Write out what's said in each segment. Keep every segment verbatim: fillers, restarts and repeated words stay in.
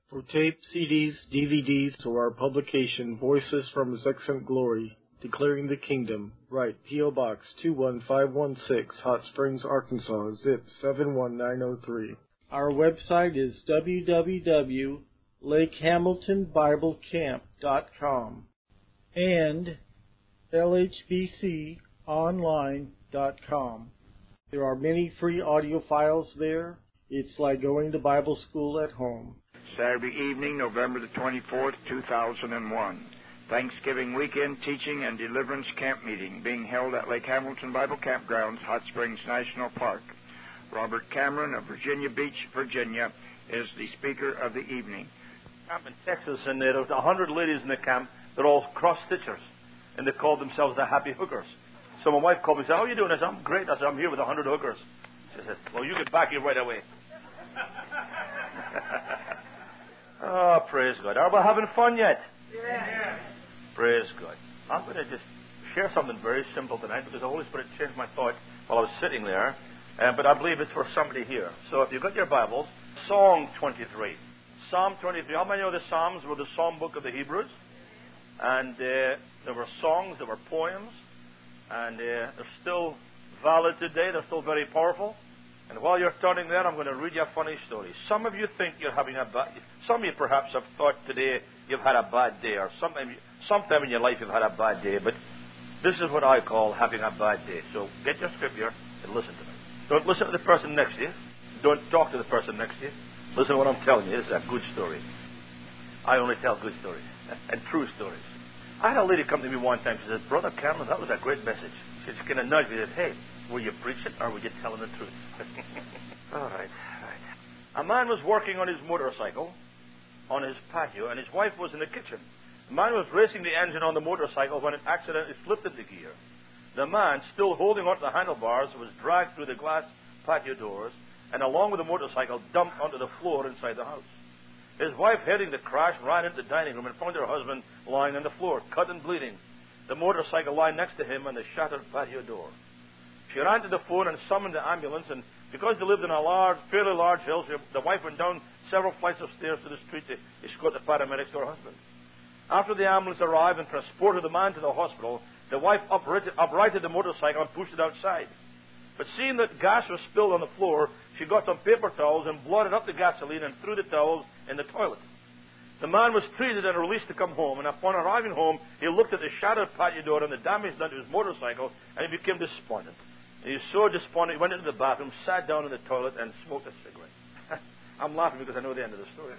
For tape, C Ds, D V Ds, or our publication, Voices from His Excellent Glory, Declaring the Kingdom, write P O. Box two one five one six, Hot Springs, Arkansas, zip seven one nine zero three. Our website is w w w dot lake hamilton bible camp dot com and l h b c online dot com. There are many free audio files there. It's like going to Bible school at home. Saturday evening, November the twenty-fourth, two thousand one. Thanksgiving weekend teaching and deliverance camp meeting being held at Lake Hamilton Bible Campgrounds, Hot Springs National Park. Robert Cameron of Virginia Beach, Virginia, is the speaker of the evening. Camp in Texas, and there was a hundred ladies in the camp. They're all cross-stitchers, and they called themselves the Happy Hookers. So my wife called me and said, "How are you doing?" I said, "I'm great." I said, "I'm here with a hundred hookers." She said, "Well, you get back here right away." Oh, praise God. Are we having fun yet? Yeah. Praise God. I'm going to just share something very simple tonight because the Holy Spirit changed my thought while I was sitting there. Uh, but I believe it's for somebody here. So if you've got your Bibles, Psalm twenty-three. Psalm twenty-three. How many of the Psalms were the Psalm book of the Hebrews? And uh, there were songs, there were poems, and uh, they're still valid today. They're still very powerful. And while you're turning there, I'm going to read you a funny story. Some of you think you're having a bad... Some of you perhaps have thought today you've had a bad day, or sometime, sometime in your life you've had a bad day, but this is what I call having a bad day. So get your scripture and listen to me. Don't listen to the person next to you. Don't talk to the person next to you. Listen to what I'm telling you. This is a good story. I only tell good stories and true stories. I had a lady come to me one time. She said, "Brother Cameron, that was a great message." She just kind of nudged me and said, "Hey, were you preaching or were you telling the truth?" All right, all right. A man was working on his motorcycle on his patio, and his wife was in the kitchen. The man was racing the engine on the motorcycle when it accidentally flipped into gear. The man, still holding onto the handlebars, was dragged through the glass patio doors and, along with the motorcycle, dumped onto the floor inside the house. His wife, hearing the crash, ran into the dining room and found her husband lying on the floor, cut and bleeding, the motorcycle lying next to him and the shattered patio door. She ran to the phone and summoned the ambulance, and because they lived in a large, fairly large hill, she, the wife went down several flights of stairs to the street to escort the paramedics to her husband. After the ambulance arrived and transported the man to the hospital, the wife uprighted, uprighted the motorcycle and pushed it outside. But seeing that gas was spilled on the floor, she got some paper towels and blotted up the gasoline and threw the towels in the toilet. The man was treated and released to come home, and upon arriving home, he looked at the shattered patio door and the damage done to his motorcycle, and he became despondent. He was so despondent, he went into the bathroom, sat down in the toilet, and smoked a cigarette. I'm laughing because I know the end of the story.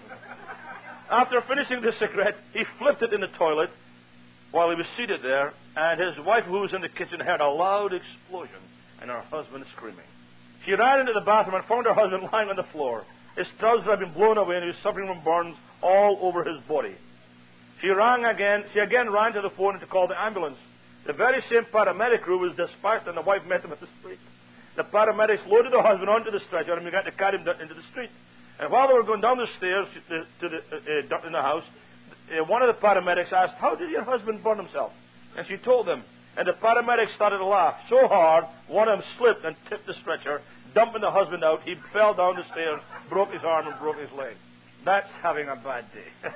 After finishing the cigarette, he flipped it in the toilet while he was seated there, and his wife, who was in the kitchen, heard a loud explosion and her husband screaming. She ran into the bathroom and found her husband lying on the floor. His trousers had been blown away, and he was suffering from burns all over his body. She rang again. She again ran to the phone to call the ambulance. The very same paramedic crew was dispatched, and the wife met him at the street. The paramedics loaded the husband onto the stretcher and began to carry him into the street. And while they were going down the stairs to, to the, uh, uh, in the house, uh, one of the paramedics asked, "How did your husband burn himself?" And she told them. And the paramedics started to laugh so hard, one of them slipped and tipped the stretcher, dumping the husband out. He fell down the stairs, broke his arm, and broke his leg. That's having a bad day.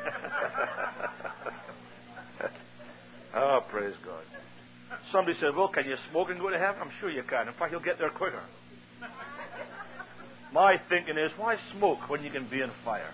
Oh, praise God. Somebody said, "Well, can you smoke and go to heaven?" I'm sure you can. In fact, you'll get there quicker. My thinking is, why smoke when you can be in fire?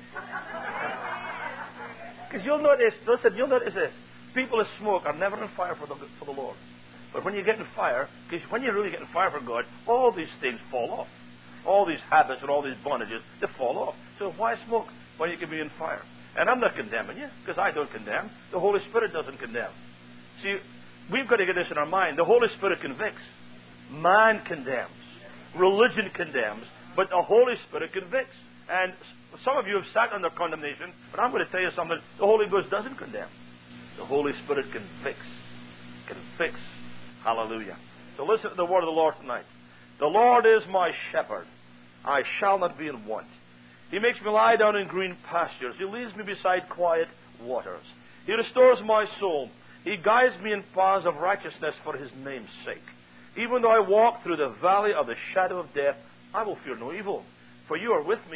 Because you'll notice, listen, you'll notice this. People that smoke are never in fire for the, for the Lord. But when you get in fire, because when you really get in fire for God, all these things fall off. All these habits and all these bondages, they fall off. So why smoke when you can be in fire? And I'm not condemning you, because I don't condemn. The Holy Spirit doesn't condemn. See, we've got to get this in our mind. The Holy Spirit convicts. Man condemns. Religion condemns. But the Holy Spirit convicts. And some of you have sat under condemnation, but I'm going to tell you something. The Holy Ghost doesn't condemn. The Holy Spirit convicts. Convicts. Hallelujah. So listen to the word of the Lord tonight. The Lord is my shepherd. I shall not be in want. He makes me lie down in green pastures. He leads me beside quiet waters. He restores my soul. He guides me in paths of righteousness for His name's sake. Even though I walk through the valley of the shadow of death, I will fear no evil, for You are with me.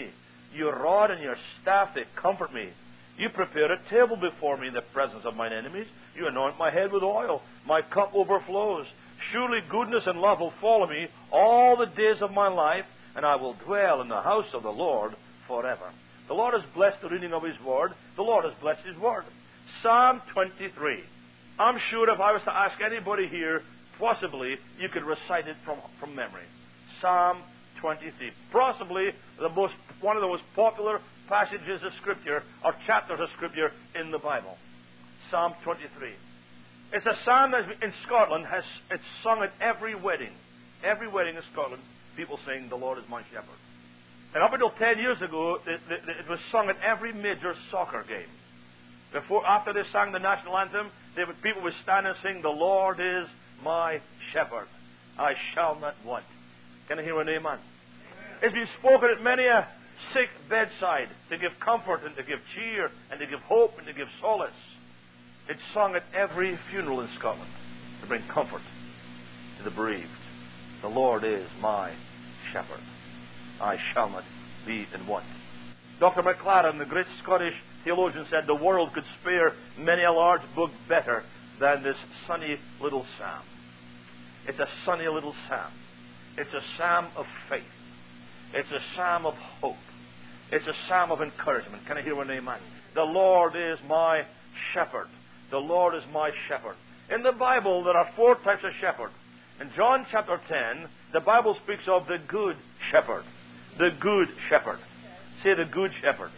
Your rod and your staff, they comfort me. You prepare a table before me in the presence of mine enemies. You anoint my head with oil. My cup overflows. Surely goodness and love will follow me all the days of my life, and I will dwell in the house of the Lord forever. The Lord has blessed the reading of His Word. The Lord has blessed His Word. Psalm twenty-three. I'm sure if I was to ask anybody here, possibly you could recite it from, from memory. Psalm twenty-three. Possibly the most, one of the most popular passages of Scripture or chapters of Scripture in the Bible. Psalm twenty-three. It's a psalm that in Scotland has it's sung at every wedding. Every wedding in Scotland, people sing, "The Lord is my shepherd." And up until ten years ago, it, it, it was sung at every major soccer game. Before, after they sang the national anthem, they would, people would stand and sing, "The Lord is my shepherd, I shall not want." Can I hear an amen? It's been spoken at many a sick bedside to give comfort and to give cheer and to give hope and to give solace. It's sung at every funeral in Scotland to bring comfort to the bereaved. The Lord is my shepherd, I shall not be in want. Doctor McLaren, the great Scottish theologian, said the world could spare many a large book better than this sunny little psalm. It's a sunny little psalm. It's a psalm of faith. It's a psalm of hope. It's a psalm of encouragement. Can I hear an amen? The Lord is my shepherd. The Lord is my shepherd. In the Bible, there are four types of shepherd. In John chapter ten, the Bible speaks of the good shepherd. The good shepherd. Say the good shepherd.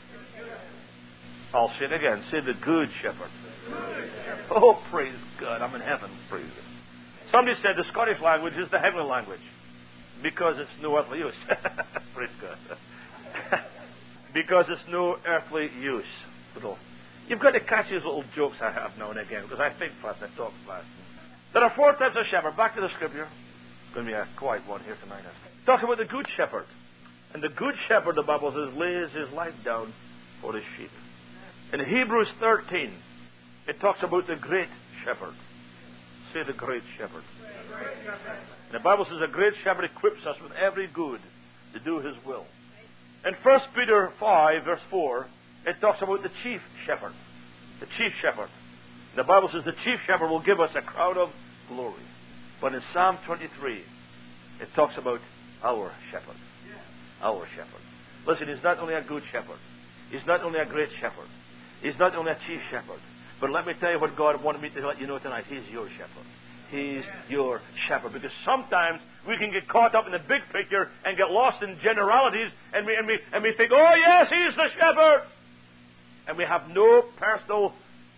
I'll say it again. Say the good shepherd. Oh, praise God. I'm in heaven. Praise God. Somebody said the Scottish language is the heavenly language because it's no earthly use. Praise God. Because it's no earthly use. Little. You've got to catch these little jokes I have now and again because I think fast, I talk fast. There are four types of shepherd. Back to the Scripture. It's going to be a quiet one here tonight. Talk about the good shepherd. And the good shepherd, the Bible says, lays his life down for his sheep. In Hebrews thirteen, it talks about the great shepherd. Say the great shepherd. And the Bible says the great shepherd equips us with every good to do his will. In First Peter five, verse four, it talks about the chief shepherd. The chief shepherd. The Bible says the chief shepherd will give us a crown of glory. But in Psalm twenty-three, it talks about our shepherd. Our shepherd. Listen, he's not only a good shepherd. He's not only a great shepherd. He's not only a chief shepherd. But let me tell you what God wanted me to let you know tonight. He's your shepherd. He's your shepherd. Because sometimes we can get caught up in the big picture and get lost in generalities and we, and we, and we think, oh yes, he's the shepherd. And we have no personal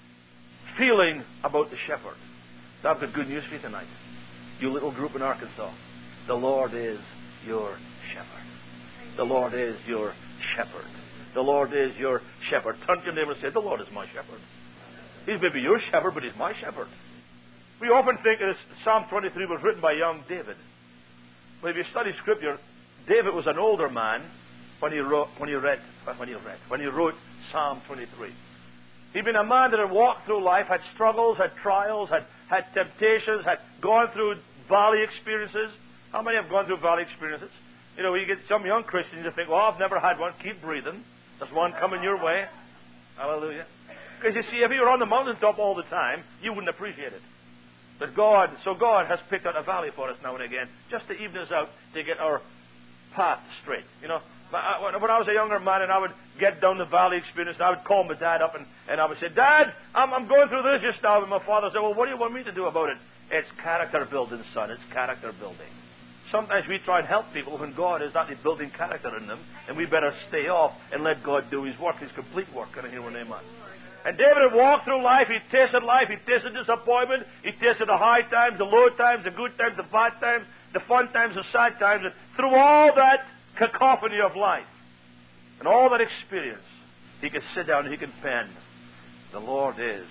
feeling about the shepherd. So I've got good news for you tonight. You little group in Arkansas. The Lord is your shepherd. The Lord is your shepherd. The Lord is your shepherd. Turn to your neighbor and say, the Lord is my shepherd. He's maybe your shepherd, but he's my shepherd. We often think that Psalm twenty-three was written by young David. But if you study Scripture, David was an older man when he wrote, when he read, when he read, when he wrote Psalm twenty-three. He'd been a man that had walked through life, had struggles, had trials, had, had temptations, had gone through valley experiences. How many have gone through valley experiences? You know, you get some young Christians who think, well, I've never had one. Keep breathing. There's one coming your way. Hallelujah. Because you see, if you were on the mountaintop all the time, you wouldn't appreciate it. But God, so God has picked out a valley for us now and again, just to even us out, to get our path straight. You know, when I was a younger man and I would get down the valley experience, and I would call my dad up and, and I would say, Dad, I'm, I'm going through this just now. And my father said, well, what do you want me to do about it? It's character building, son. It's character building. Sometimes we try and help people when God is actually building character in them, and we better stay off and let God do His work, His complete work. Can I hear one amen? And David had walked through life. He tasted life. He tasted disappointment. He tasted the high times, the low times, the good times, the bad times, the fun times, the sad times. And through all that cacophony of life and all that experience, he could sit down and he could pen, the Lord is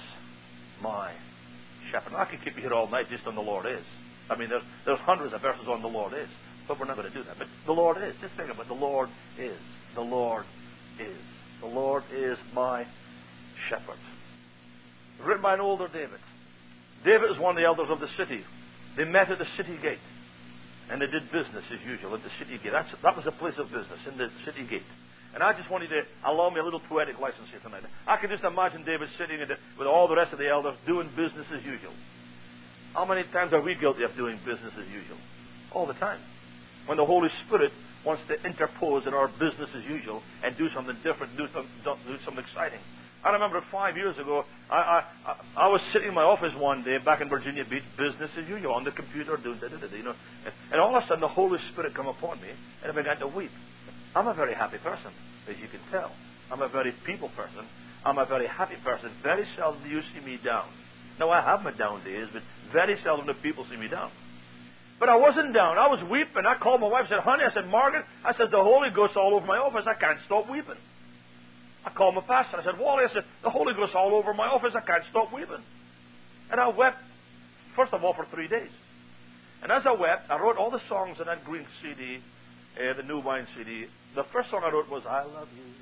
my shepherd. Now, I could keep you here all night just on the Lord is. I mean, there's, there's hundreds of verses on the Lord is, but we're not going to do that. But the Lord is. Just think about it. The Lord is. The Lord is. The Lord is my shepherd. Written by an older David. David was one of the elders of the city. They met at the city gate, and they did business as usual at the city gate. That's, that was a place of business, in the city gate. And I just want you to allow me a little poetic license here tonight. I can just imagine David sitting in the, with all the rest of the elders doing business as usual. How many times are we guilty of doing business as usual? All the time. When the Holy Spirit wants to interpose in our business as usual and do something different, do, some, do something exciting. I remember five years ago, I, I, I was sitting in my office one day back in Virginia Beach, business as usual, on the computer, doing da da da, you know. And, and all of a sudden, the Holy Spirit come upon me, and I began to weep. I'm a very happy person, as you can tell. I'm a very people person. I'm a very happy person. Very seldom do you see me down. Now, I have my down days, but very seldom do people see me down. But I wasn't down. I was weeping. I called my wife and said, honey, I said, Margaret, I said, the Holy Ghost all over my office. I can't stop weeping. I called my pastor. I said, Wally, I said, the Holy Ghost all over my office. I can't stop weeping. And I wept, first of all, for three days. And as I wept, I wrote all the songs in that green C D, uh, the New Wine C D. The first song I wrote was, I love you.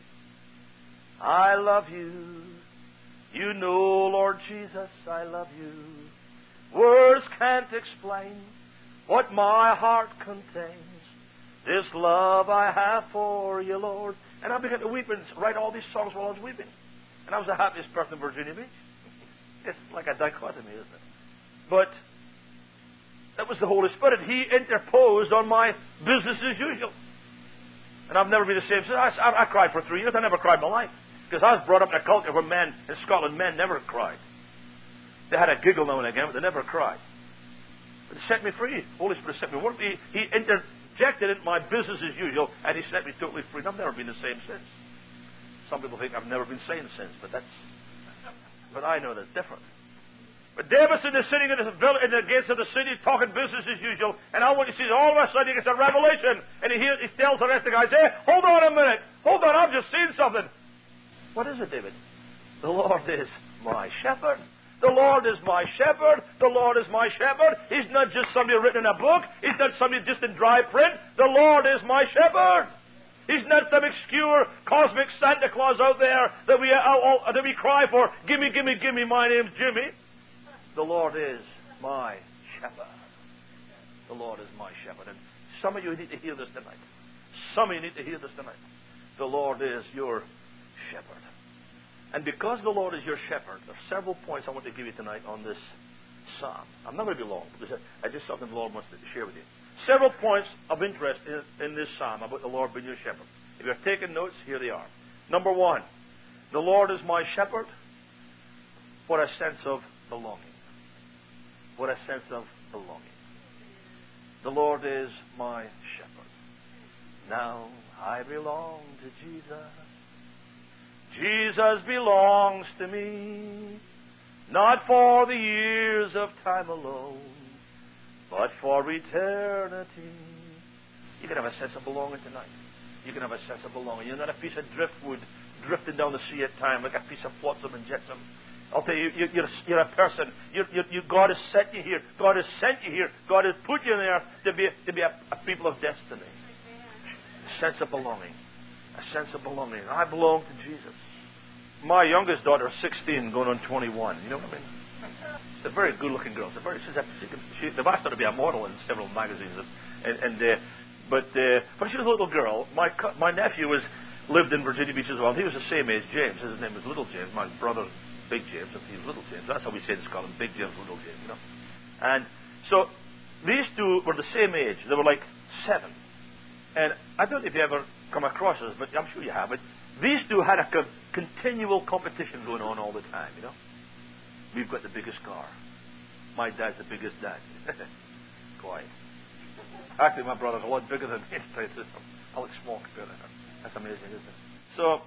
I love you. You know, Lord Jesus, I love you. Words can't explain what my heart contains. This love I have for you, Lord. And I began to weep and write all these songs while I was weeping. And I was the happiest person in Virginia Beach. It's like a dichotomy, isn't it? But that was the Holy Spirit. He interposed on my business as usual. And I've never been the same since. I, I, I cried for three years. I never cried in my life. Because I was brought up in a culture where men, in Scotland, men never cried. They had a giggle now and again, but they never cried. But it set me free. The Holy Spirit set me free. He, he interjected into my business as usual, and He set me totally free. And I've never been the same since. Some people think I've never been sane since, but that's... But I know that's different. But Davidson is sitting in the, in the gates of the city talking business as usual, and I want you to see all of a sudden he gets a revelation, and he, hears, he tells the rest of the guys, hey, hold on a minute. Hold on, I've just seen something. What is it, David? The Lord is my shepherd. The Lord is my shepherd. The Lord is my shepherd. He's not just somebody written in a book. He's not somebody just in dry print. The Lord is my shepherd. He's not some obscure cosmic Santa Claus out there that we, uh, that we cry for. Gimme, gimme, gimme, my name's Jimmy. The Lord is my shepherd. The Lord is my shepherd. And some of you need to hear this tonight. Some of you need to hear this tonight. The Lord is your shepherd. And because the Lord is your shepherd, there are several points I want to give you tonight on this psalm. I'm not going to be long, because I just something the Lord wants to share with you. Several points of interest in, in this psalm about the Lord being your shepherd. If you're taking notes, here they are. Number one, the Lord is my shepherd. What a sense of belonging. What a sense of belonging. The Lord is my shepherd. Now I belong to Jesus. Jesus belongs to me, not for the years of time alone, but for eternity. You can have a sense of belonging tonight. You can have a sense of belonging. You're not a piece of driftwood drifting down the sea at time like a piece of flotsam and jetsam. I'll tell you, you're, you're a person. You're, you're, you, God has set you here. God has sent you here. God has put you there to be, to be a, a people of destiny. A sense of belonging. A sense of belonging. I belong to Jesus. My youngest daughter is sixteen, going on twenty-one. You know what I mean? She's a very good-looking girl. She's a very, she's a, she, she, they've asked her to be a model in several magazines, and, and uh, but uh, when she was a little girl, my my nephew was lived in Virginia Beach as well. He was the same age, James. His name was Little James. My brother, Big James, and he was Little James. That's how we say in Scotland, Big James, Little James. You know, and so these two were the same age. They were like seven, and I don't know if you ever come across this, but I'm sure you have. But these two had a co- continual competition going on all the time, you know. We've got the biggest car. My dad's the biggest dad. Quiet. Actually, my brother's a lot bigger than me. I look small compared to him. That's amazing, isn't it? So,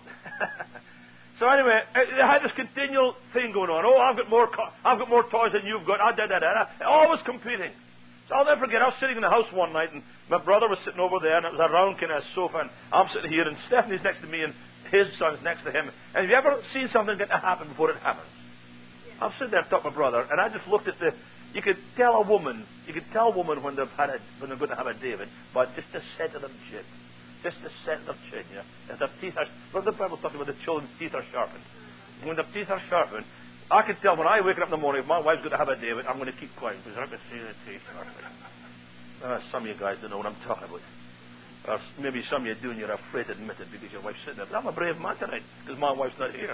so anyway, they had this continual thing going on. Oh, I've got more, co- I've got more toys than you've got. Ah, da, da, da, da. Always competing. So I'll never forget, I was sitting in the house one night, and my brother was sitting over there, and it was a round kind of sofa, and I'm sitting here, and Stephanie's next to me, and his son's next to him. And have you ever seen something get to happen before it happens? Yeah. I'm sitting there talking to my brother, and I just looked at the... You could tell a woman, you could tell a woman when they've had a, when they're going to have a David, but just the set of them chin. Just the set of chin, yeah. If their teeth are... What the Bible's talking about, the children's teeth are sharpened. When their teeth are sharpened, I can tell when I wake up in the morning, if my wife's going to have a David, I'm going to keep quiet, because I'm going to see the teeth sharpened. Uh, some of you guys don't know what I'm talking about. Or maybe some of you do and you're afraid to admit it because your wife's sitting there. But I'm a brave man tonight because my wife's not here.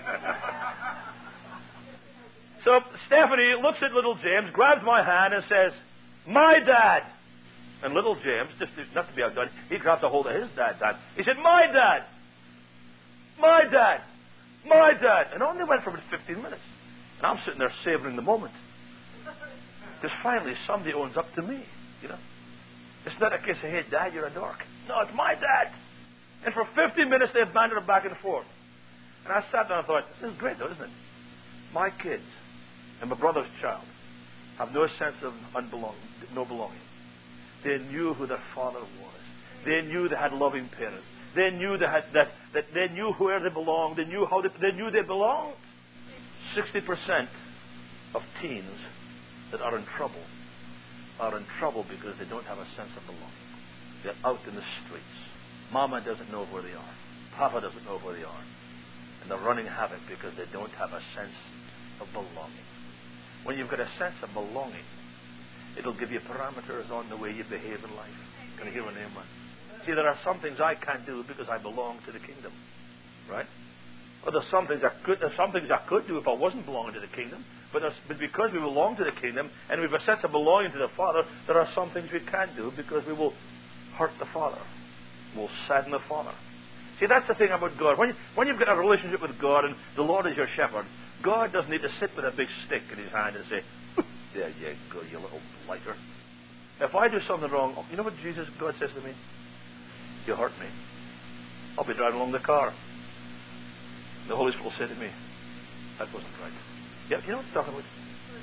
So Stephanie looks at little James, grabs my hand and says, "My dad." And little James, just not to be outdone, he grabs a hold of his dad's hand. He said, "My dad. My dad. My dad." And on they went for about fifteen minutes. And I'm sitting there savoring the moment. Because finally somebody owns up to me, you know. It's not a case of, "Hey, Dad, you're a dork." No, it's my dad. And for fifteen minutes they bantered back and forth. And I sat down and thought, this is great though, isn't it? My kids and my brother's child have no sense of unbelonging, no belonging. They knew who their father was. They knew they had loving parents. They knew they had, that, that they knew where they belonged. They knew how they, they knew they belonged. Sixty percent of teens that are in trouble are in trouble because they don't have a sense of belonging. They're out in the streets. Mama doesn't know where they are. Papa doesn't know where they are. And they're running havoc because they don't have a sense of belonging. When you've got a sense of belonging, it'll give you parameters on the way you behave in life. Can you hear an amen? See, there are some things I can't do because I belong to the kingdom. Right? Well, there's some things I could, there's some things I could do if I wasn't belonging to the kingdom. But, but because we belong to the kingdom and we have a sense of belonging to the Father, there are some things we can't do because we will hurt the Father. We'll sadden the Father. See, that's the thing about God. When, you, when you've got a relationship with God and the Lord is your shepherd, God doesn't need to sit with a big stick in his hand and say, "There you go, you little blighter." If I do something wrong, you know what Jesus, God says to me? "You hurt me." I'll be driving along the car. The Holy Spirit will say to me, "That wasn't right." Yeah, you know what I'm talking about?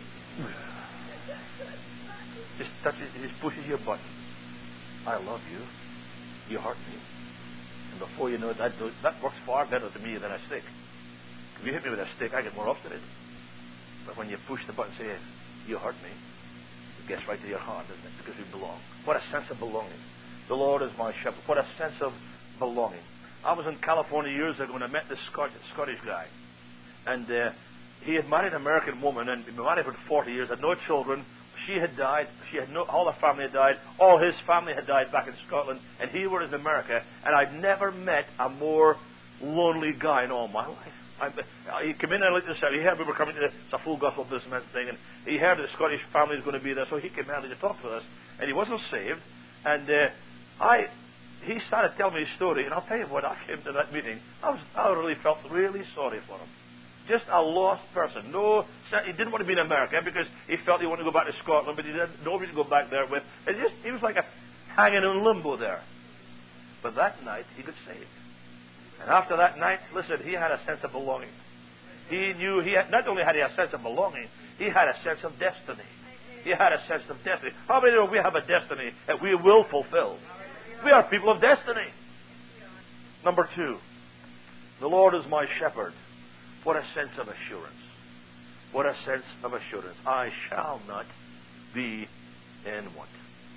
Just touches, just pushes your button. "I love you. You hurt me." And before you know it, that, that works far better to me than a stick. If you hit me with a stick, I get more obstinate. But when you push the button and say, "You hurt me," it gets right to your heart, doesn't it? Because we belong. What a sense of belonging. The Lord is my shepherd. What a sense of belonging. I was in California years ago when I met this Scottish, Scottish guy. And uh, he had married an American woman and been married for forty years, had no children. She had died. She had no, all her family had died. All his family had died back in Scotland. And he was in America. And I'd never met a more lonely guy in all my life. I, he came in and looked at us. He heard we were coming to the, it's a full gospel businessman thing. And he heard that the Scottish family was going to be there. So he came early to talk to us. And he wasn't saved. And uh, I... he started telling me his story, and I'll tell you what, I came to that meeting, I was, I really felt really sorry for him. Just a lost person. No, he didn't want to be in America because he felt he wanted to go back to Scotland, but he didn't know nobody to go back there with. It just, he was like a hanging in limbo there. But that night, he got saved. And after that night, listen, he had a sense of belonging. He knew, he had, not only had he a sense of belonging, he had a sense of destiny. He had a sense of destiny. How many know we have a destiny that we will fulfill? We are people of destiny. Number two, the Lord is my shepherd. What a sense of assurance. What a sense of assurance. I shall not be in want.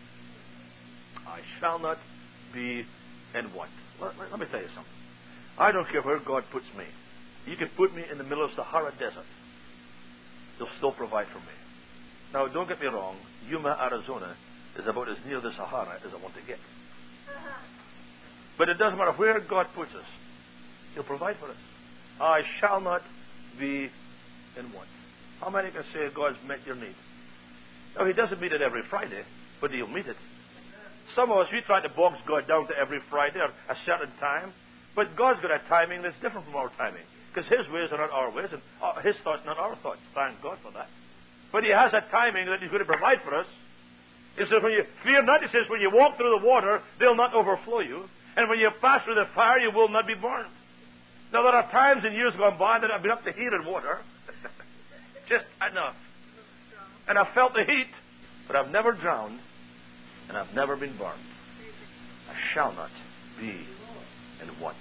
I shall not be in want. Let, let, let me tell you something. I don't care where God puts me. You can put me in the middle of Sahara Desert. He'll still provide for me. Now, don't get me wrong. Yuma, Arizona is about as near the Sahara as I want to get. But it doesn't matter where God puts us. He'll provide for us. I shall not be in want. How many can say God's met your need? Now, He doesn't meet it every Friday, but He'll meet it. Some of us, we try to box God down to every Friday or a certain time. But God's got a timing that's different from our timing. Because His ways are not our ways, and His thoughts are not our thoughts. Thank God for that. But He has a timing that He's going to provide for us. He says, when you fear not, He says, when you walk through the water, they'll not overflow you. And when you pass through the fire, you will not be burned. Now, there are times in years gone by that I've been up to heat and water. Just enough. And I've felt the heat, but I've never drowned, and I've never been burned. I shall not be in want.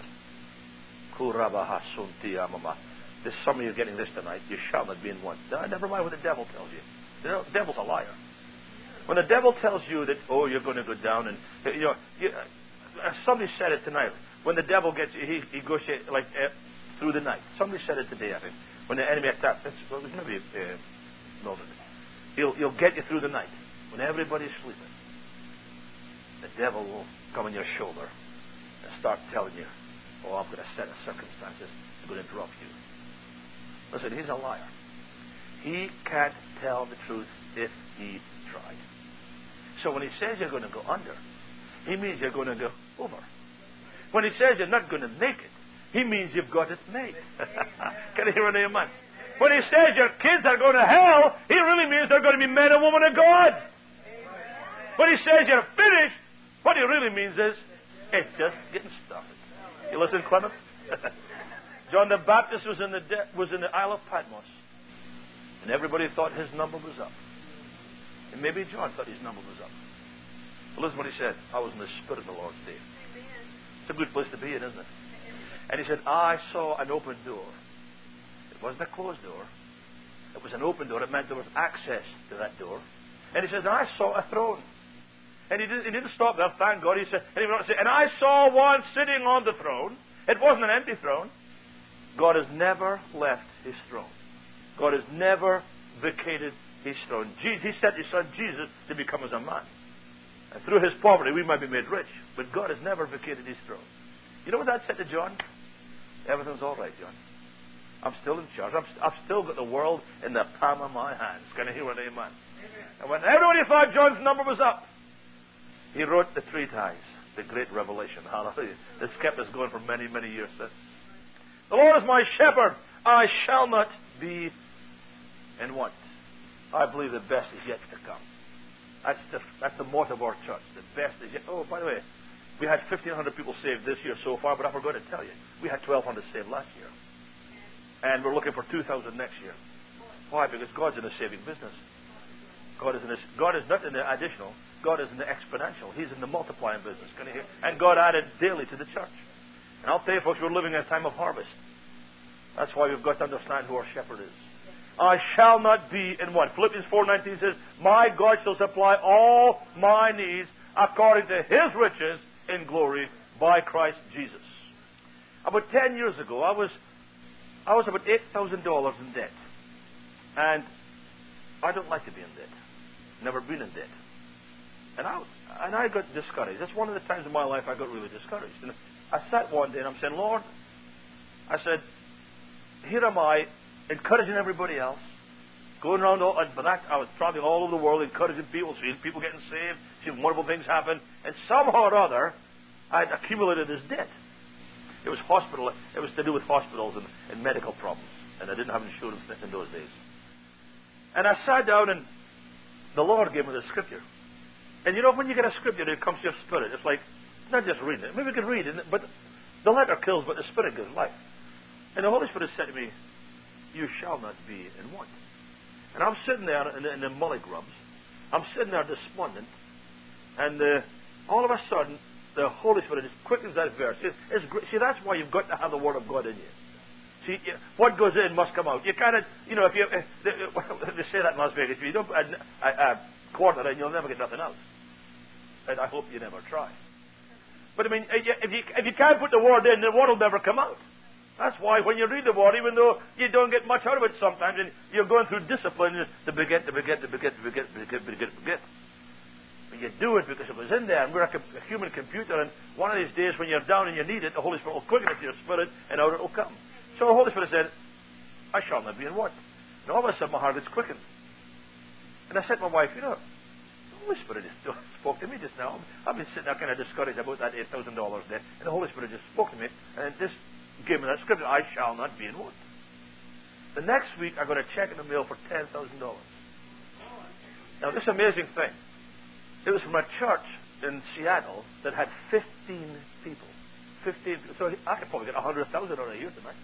There's some of you getting this tonight. You shall not be in want. Never mind what the devil tells you. The devil's a liar. When the devil tells you that, oh, you're going to go down, and you know, you, uh, somebody said it tonight. When the devil gets you, he, he goes you, like uh, through the night. Somebody said it today, I think. When the enemy attacks, that's, well, it was maybe uh, Mildred. He'll, he'll get you through the night when everybody's sleeping. the devil will come on your shoulder and start telling you, oh, I'm going to set a circumstances I'm going to drop you. Listen, he's a liar. He can't tell the truth if he tried. So when he says you're going to go under, he means you're going to go over. When he says you're not going to make it, he means you've got it made. Can you hear an amen? When he says your kids are going to hell, he really means they're going to be men and women of God. When he says you're finished, what he really means is, it's just getting started. You listen, Clement? John the Baptist was in the de- was in the Isle of Patmos, and everybody thought his number was up. And maybe John thought his number was up. But listen what he said. I was in the Spirit of the Lord's day. It's a good place to be in, isn't it? And he said, I saw an open door. It wasn't a closed door. It was an open door. It meant there was access to that door. And he says, and I saw a throne. And he didn't, he didn't stop there, thank God. He said, and, he went on to say, and I saw one sitting on the throne. It wasn't an empty throne. God has never left his throne. God has never vacated his throne. Jesus, he sent his son Jesus to become as a man. And through his poverty, we might be made rich. But God has never vacated his throne. You know what that said to John? Everything's all right, John. I'm still in charge. I'm st- I've still got the world in the palm of my hands. Can you hear an amen? Amen? And when everybody thought John's number was up, he wrote the three times, the great revelation. Hallelujah. That's kept us going for many, many years since. The Lord is my shepherd. I shall not be in want. I believe the best is yet to come. That's the, that's the motto of our church. The best is yet. Oh, by the way, we had fifteen hundred people saved this year so far, but I forgot to tell you, we had twelve hundred saved last year. And we're looking for two thousand next year. Why? Because God's in the saving business. God is in this, God is not in the additional. God is in the exponential. He's in the multiplying business. Can you hear? And God added daily to the church. And I'll tell you, folks, we're living in a time of harvest. That's why we've got to understand who our shepherd is. I shall not be in want. Philippians four nineteen says, my God shall supply all my needs according to his riches in glory by Christ Jesus. About ten years ago, I was I was about eight thousand dollars in debt. And I don't like to be in debt. Never been in debt. And I, and I got discouraged. That's one of the times in my life I got really discouraged. And I sat one day and I'm saying, Lord, I said, here am I, encouraging everybody else, going around all, and that, I was traveling all over the world, encouraging people, seeing people getting saved, seeing wonderful things happen, and somehow or other, I'd accumulated this debt. It was hospital, it was to do with hospitals and, and medical problems, and I didn't have insurance in those days. And I sat down, and the Lord gave me the scripture. And you know, when you get a scripture, it comes to your spirit. It's like, not just reading it. Maybe we can read it, but the letter kills, but the spirit gives life. And the Holy Spirit said to me, you shall not be in want. And I'm sitting there in the, in the mully grubs. I'm sitting there despondent. And uh, all of a sudden, the Holy Spirit just quickens that verse. It's, it's, see, that's why you've got to have the Word of God in you. See, you, what goes in must come out. You kind of, you know, if you, if, they, they say that in Las Vegas, if you don't add a, a quarter in, you'll never get nothing else. And I hope you never try. But I mean, if you, if you can't put the Word in, the Word will never come out. That's why when you read the Word, even though you don't get much out of it sometimes, and you're going through discipline to begin, to begin, to begin, to begin, to begin, to begin, to begin. But you do it because it was in there, and we're a, a human computer, and one of these days when you're down and you need it, the Holy Spirit will quicken it to your spirit, and out it will come. So the Holy Spirit said, I shall not be in want. And all of a sudden my heart is quickened. And I said to my wife, you know, the Holy Spirit just spoke to me just now. I've been sitting there kind of discouraged about that eight thousand dollars there, and the Holy Spirit just spoke to me, and just gave me that scripture, I shall not be in want. The next week, I got a check in the mail for ten thousand dollars. Now, this amazing thing, it was from a church in Seattle that had fifteen people. fifteen people. So I could probably get one hundred thousand dollars a year tonight.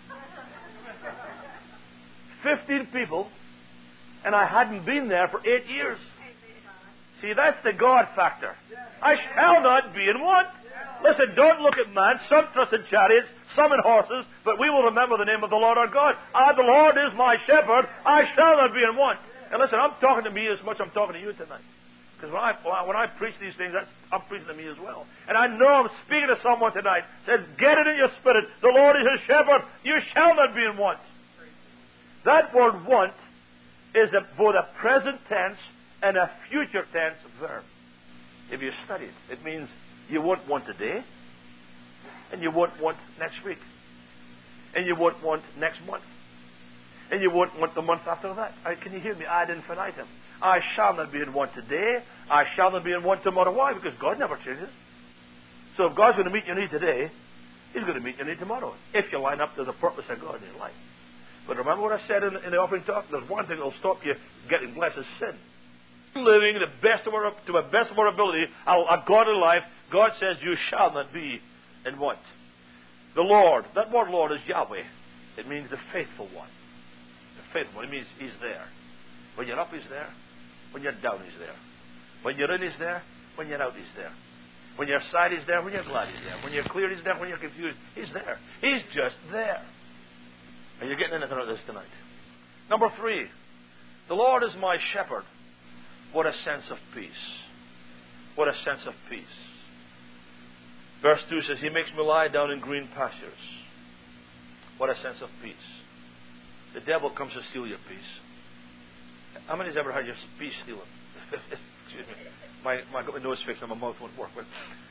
fifteen people, and I hadn't been there for eight years. See, that's the God factor. I shall not be in want. Listen, don't look at man. Some trust in chariots, some in horses, but we will remember the name of the Lord our God. Ah, the Lord is my shepherd. I shall not be in want. And listen, I'm talking to me as much as I'm talking to you tonight. Because when I, when I preach these things, that's, I'm preaching to me as well. And I know I'm speaking to someone tonight. Says, get it in your spirit. The Lord is his shepherd. You shall not be in want. That word want is a, both a present tense and a future tense verb. if you study it. It means you won't want today, and you won't want next week, and you won't want next month, and you won't want the month after that. I, can you hear me? Ad infinitum. I shall not be in want today. I shall not be in want tomorrow. Why? Because God never changes. So if God's going to meet your need today, He's going to meet your need tomorrow, if you line up to the purpose of God in your life. But remember what I said in, in the offering talk? There's one thing that will stop you getting blessed is sin. Living the best of our, to the best of our ability, our, our godly life, God says you shall not be in want. The Lord, that word Lord is Yahweh. It means the faithful one. The faithful one. It means He's there. When you're up, He's there. When you're down, He's there. When you're in, He's there. When you're out, He's there. When you're sad, He's there. When you're glad, He's there. When you're clear, He's there. When you're confused, He's there. He's just there. Are you getting anything out of this tonight? Number three, the Lord is my shepherd. What a sense of peace. What a sense of peace. Verse two says, He makes me lie down in green pastures. What a sense of peace. The devil comes to steal your peace. How many has ever had your peace stolen? Excuse me. My, my, my nose fixed and my mouth won't work. But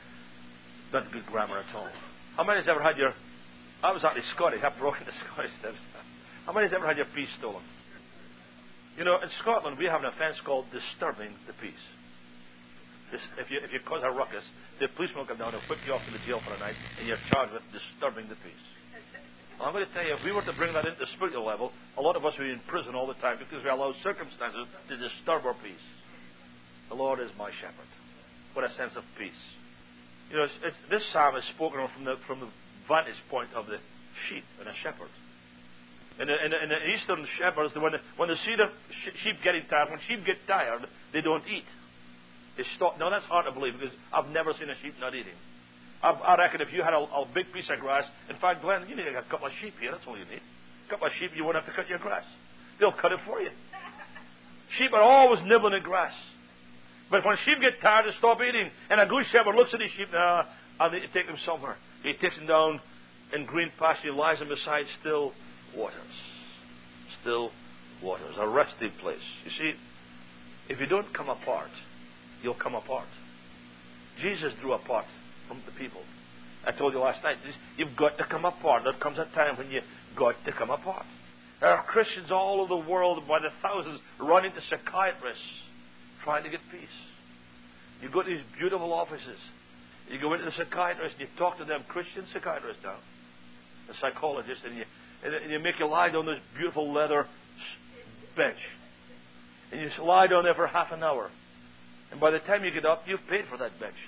not good grammar at all. How many has ever had your... I was actually Scottish. I've broken the Scottish stuff. How many has ever had your peace stolen? You know, in Scotland, we have an offence called disturbing the peace. This, if, you, if you cause a ruckus, the policeman will come down and whip you off to the jail for a night, and you're charged with disturbing the peace. Well, I'm going to tell you, if we were to bring that into the spiritual level, a lot of us would be in prison all the time because we allow circumstances to disturb our peace. The Lord is my shepherd. What a sense of peace. You know, it's, it's, this psalm is spoken from the, from the vantage point of the sheep and a shepherd. In the, in the, in the eastern shepherds, when, the, when they see the sheep getting tired, when sheep get tired, they don't eat. They stop. Now that's hard to believe because I've never seen a sheep not eating. I, I reckon if you had a, a big piece of grass, in fact, Glenn, you need a couple of sheep here. That's all you need. A couple of sheep, you won't have to cut your grass. They'll cut it for you. Sheep are always nibbling at grass. But when sheep get tired, they stop eating. And a good shepherd looks at his sheep, now I need to take them somewhere. He takes them down in green pasture, he lies them beside still waters. Still waters, a resting place. You see, if you don't come apart, you'll come apart. Jesus drew apart from the people. I told you last night, you've got to come apart. There comes a time when you've got to come apart. There are Christians all over the world by the thousands running to psychiatrists trying to get peace. You go to these beautiful offices. You go into the psychiatrist and you talk to them, Christian psychiatrists now, a psychologist, and you, and you make you lie down this beautiful leather bench. And you lie down there for half an hour. And by the time you get up, you've paid for that bench.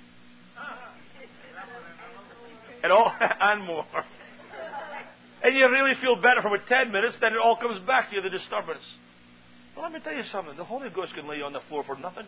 And all and more. And you really feel better for about ten minutes, then it all comes back to you, the disturbance. Well, let me tell you something. The Holy Ghost can lay you on the floor for nothing.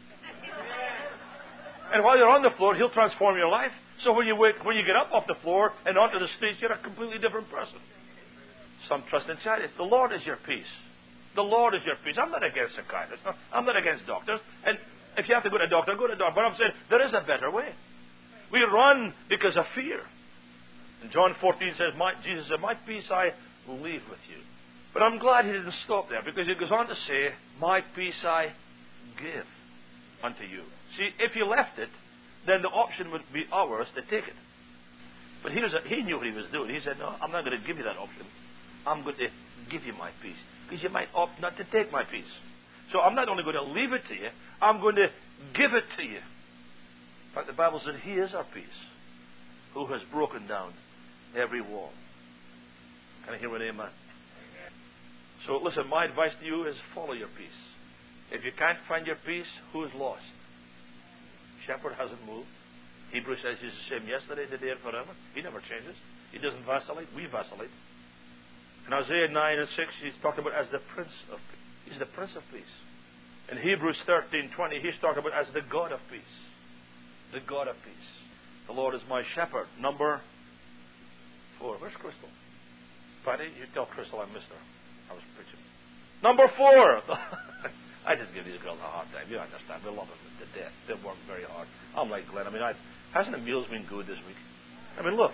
And while you're on the floor, He'll transform your life. So when you wake, when you get up off the floor and onto the streets, you're a completely different person. Some trust in charities. The Lord is your peace. The Lord is your peace. I'm not against psychiatrists. I'm not against doctors. And if you have to go to a doctor, go to a doctor. But I'm saying there is a better way. We run because of fear. And John fourteen says, my, Jesus said, my peace I leave with you. But I'm glad He didn't stop there, because He goes on to say, my peace I give unto you. See, if you left it, then the option would be ours to take it. But he, was a, he knew what He was doing. He said, no, I'm not going to give you that option. I'm going to give you my peace, because you might opt not to take my peace. So I'm not only going to leave it to you, I'm going to give it to you. In fact, the Bible said He is our peace, who has broken down every wall. Can I hear an amen? So listen, my advice to you is follow your peace. If you can't find your peace, who is lost? Shepherd hasn't moved. Hebrews says He's the same yesterday, today, and forever. He never changes. He doesn't vacillate. We vacillate. In Isaiah nine and six, He's talked about as the Prince of Peace. He's the Prince of Peace. In Hebrews thirteen twenty, He's talked about as the God of peace. The God of peace. The Lord is my shepherd. Number four. Where's Crystal? Patty, you tell Crystal I missed her. I was preaching. Number four. I just give these girls a hard time. You understand. We love them to death. They work very hard. I'm like Glenn. I mean, I, hasn't the meals been good this week? I mean, look.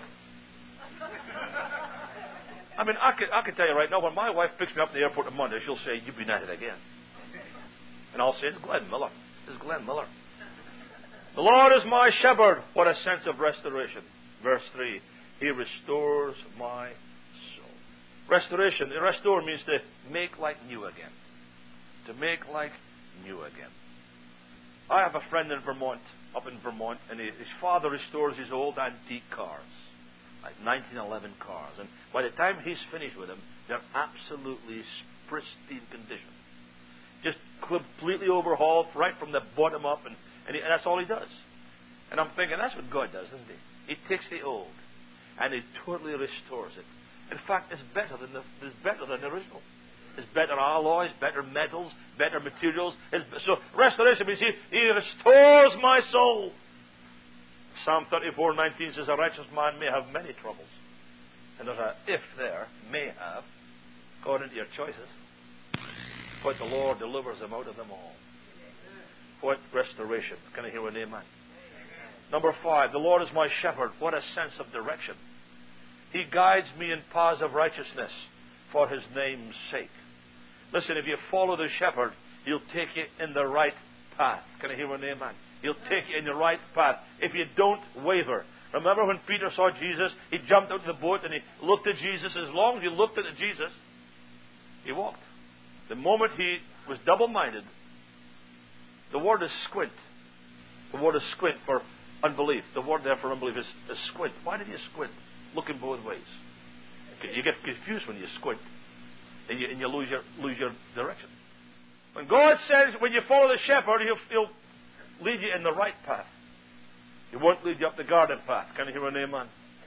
I mean, I can, I can tell you right now, when my wife picks me up in the airport on Monday, she'll say, you've been at it again. And I'll say, it's Glenn Miller. It's Glenn Miller. The Lord is my shepherd. What a sense of restoration. Verse three. He restores my soul. Restoration. Restore means to make like new again. To make like new again. I have a friend in Vermont, up in Vermont, and his father restores his old antique cars. Like nineteen eleven cars. And by the time he's finished with them, they're absolutely pristine condition. Just completely overhauled right from the bottom up, and, and, he, and that's all he does. And I'm thinking, that's what God does, isn't he? He takes the old, and he totally restores it. In fact, it's better than the, it's better than the original. It's better alloys, better metals, better materials. It's, so restoration means he, he restores my soul. Psalm thirty-four nineteen says, a righteous man may have many troubles. And there's a if there, may have, according to your choices. But the Lord delivers them out of them all. What restoration. Can I hear an amen? Number five, the Lord is my shepherd. What a sense of direction. He guides me in paths of righteousness for His name's sake. Listen, if you follow the shepherd, He'll take you in the right path. Can I hear an amen? He'll take you in the right path if you don't waver. Remember when Peter saw Jesus, he jumped out of the boat and he looked at Jesus. As long as he looked at Jesus, he walked. The moment he was double-minded, the word is squint. The word is squint for unbelief. The word there for unbelief is, is squint. Why did you squint? Looking both ways. You get confused when you squint, and you, and you lose your lose your direction. When God says, when you follow the shepherd, He'll, he'll lead you in the right path. He won't lead you up the garden path. Can you hear an amen?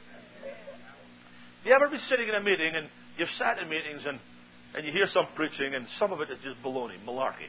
You ever be sitting in a meeting, and you've sat in meetings, and, and you hear some preaching, and some of it is just baloney, malarkey.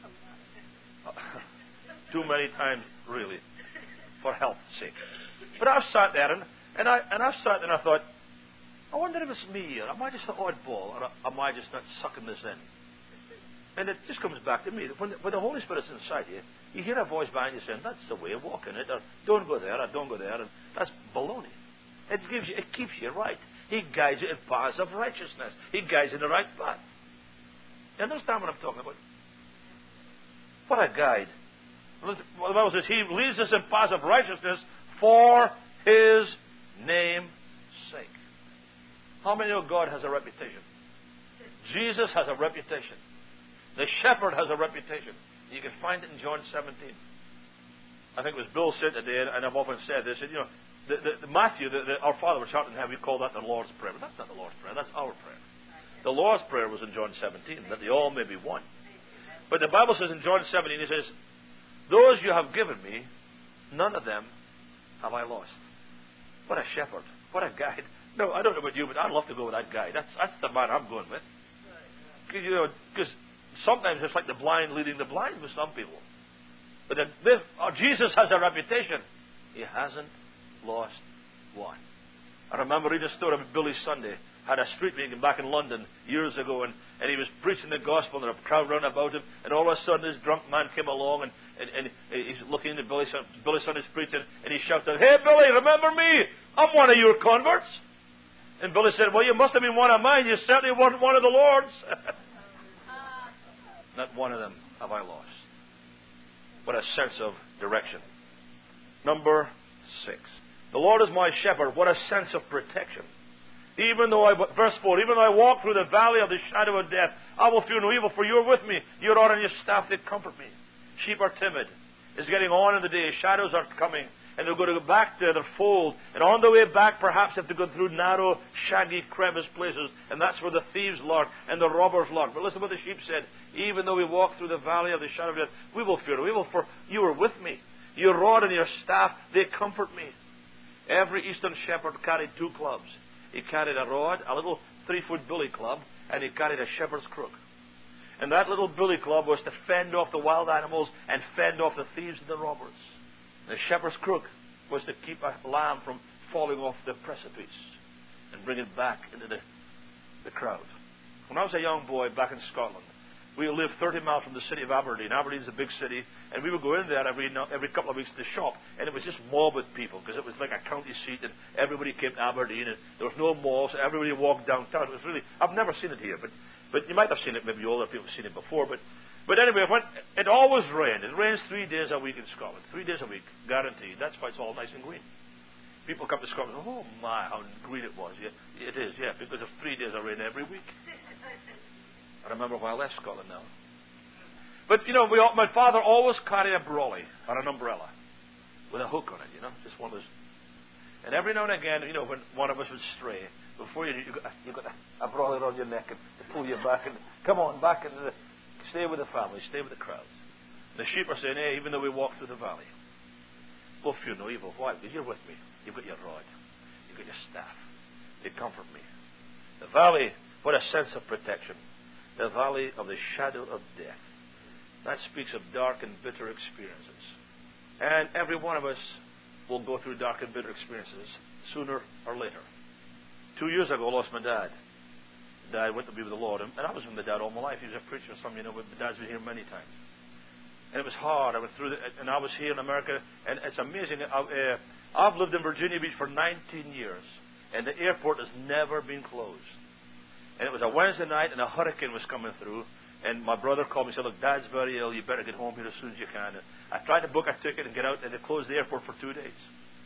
Too many times, really, for health's sake. But I've sat there, and, and, I, and I've sat there, and I thought, I wonder if it's me, or am I just an oddball, or am I just not sucking this in? And it just comes back to me. When the, when the Holy Spirit's inside you, you hear a voice behind you saying, that's the way of walking it, or don't go there, or don't go there, and that's baloney. It gives you, it keeps you right. He guides you in paths of righteousness. He guides you in the right path. You understand what I'm talking about? What a guide. Well, the Bible says He leads us in paths of righteousness for His name's sake. How many know God has a reputation? Jesus has a reputation. The shepherd has a reputation. You can find it in John seventeen. I think it was Bill said today, and I've often said this, and, you know, the, the, the Matthew, the, the, our Father which art in heaven, we call that the Lord's Prayer. But that's not the Lord's Prayer, that's our prayer. The Lord's Prayer was in John seventeen, that they all may be one. But the Bible says in John seventeen, He says, those you have given me, none of them have I lost. What a shepherd. What a guide. No, I don't know about you, but I'd love to go with that guy. That's that's the man I'm going with. Because, you know, because sometimes it's like the blind leading the blind with some people. But then, this, oh, Jesus has a reputation. He hasn't lost one. I remember reading a story about Billy Sunday. Had a street meeting back in London years ago, and, and he was preaching the gospel, and a crowd ran about him, and all of a sudden this drunk man came along, and, and, and he's looking at Billy, Billy Sunday's preaching, and he shouted, hey Billy, remember me? I'm one of your converts. And Billy said, well, you must have been one of mine. You certainly weren't one of the Lord's. Not one of them have I lost. What a sense of direction. Number six. The Lord is my shepherd. What a sense of protection. Even though I, verse four, even though I walk through the valley of the shadow of death, I will fear no evil, for you are with me. Your rod and your staff, they comfort me. Sheep are timid. It's getting on in the day. Shadows are coming. And they're going to go back to their fold. And on the way back, perhaps, have to go through narrow, shaggy, crevice places. And that's where the thieves lurk and the robbers lurk. But listen to what the sheep said. Even though we walk through the valley of the shadow of death, we will fear no evil, for you are with me. Your rod and your staff, they comfort me. Every Eastern shepherd carried two clubs. He carried a rod, a little three-foot billy club, and he carried a shepherd's crook. And that little billy club was to fend off the wild animals and fend off the thieves and the robbers. The shepherd's crook was to keep a lamb from falling off the precipice and bring it back into the, the crowd. When I was a young boy back in Scotland, we lived thirty miles from the city of Aberdeen. Aberdeen's a big city, and we would go in there every every couple of weeks to shop, and it was just mob with people, because it was like a county seat, and everybody came to Aberdeen, and there was no mall, so everybody walked downtown. It was really, I've never seen it here, but, But you might have seen it, maybe older people have seen it before. But, but anyway, when, it always rained. It rains three days a week in Scotland. Three days a week, guaranteed. That's why it's all nice and green. People come to Scotland and go, oh my, how green it was. Yeah, it is, yeah, because of three days of rain every week. I remember when I left Scotland now. But, you know, we all, my father always carried a brolly or an umbrella with a hook on it, you know, just one of those. And every now and again, you know, when one of us would stray, before you, you got, you got a, a brolly around your neck and to pull you back and come on, back into the, stay with the family, stay with the crowds. And the sheep are saying, hey, even though we walk through the valley, we'll fear no evil. Why? Because you're with me. You've got your rod. You've got your staff. They comfort me. The valley, what a sense of protection. The valley of the shadow of death. That speaks of dark and bitter experiences. And every one of us will go through dark and bitter experiences sooner or later. Two years ago, I lost my dad. Dad went to be with the Lord. And I was with my dad all my life. He was a preacher. Some of you know, but my dad's been here many times. And it was hard. I went through the, and I was here in America. And it's amazing. I, uh, I've lived in Virginia Beach for nineteen years. And the airport has never been closed. And it was a Wednesday night, and a hurricane was coming through. And my brother called me and said, look, Dad's very ill. You better get home here as soon as you can. And I tried to book a ticket and get out, and they closed the airport for two days.